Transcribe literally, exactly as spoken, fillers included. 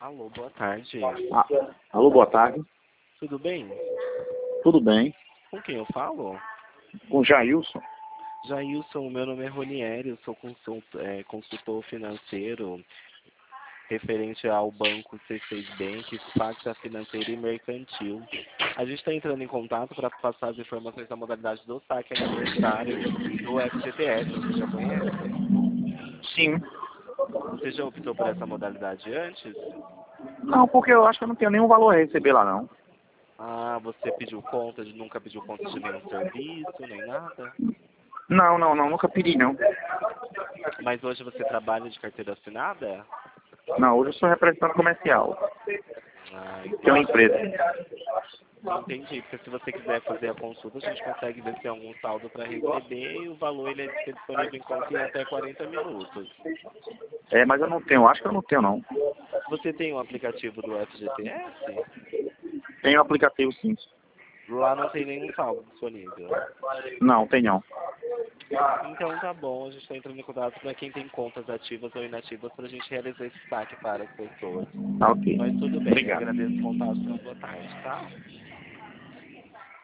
Alô, boa tarde. Ah, alô, boa tarde. Tudo bem? Tudo bem? Com quem eu falo? Com Jailson. Jailson, meu nome é Ronieri, eu sou consultor, é, consultor financeiro referente ao banco C seis Bank, Facta Financeira e Mercantil. A gente está entrando em contato para passar as informações da modalidade do saque aniversário do F G T S. Você já conhece? Sim. Você já optou por essa modalidade antes? Não, porque eu acho que eu não tenho nenhum valor a receber lá, não. Ah, você pediu conta, de, nunca pediu conta de nenhum serviço, nem nada? Não, não, não, nunca pedi, não. Mas hoje você trabalha de carteira assinada? Não, hoje eu sou representante comercial. Ah, Tenho uma entendi. empresa. Entendi, porque se você quiser fazer a consulta, a gente consegue ver se tem algum saldo para receber e o valor ele é disponível em conta em até quarenta minutos. É, mas eu não tenho, acho que eu não tenho, não. Você tem o aplicativo do F G T S? Tenho aplicativo, sim. Lá não tem nenhum saldo disponível. Não, tem não. Então tá bom, a gente está entrando em contato para quem tem contas ativas ou inativas para a gente realizar esse saque para as pessoas. Tá ok. Mas tudo bem, eu Obrigado. agradeço o contato, uma boa tarde, tá?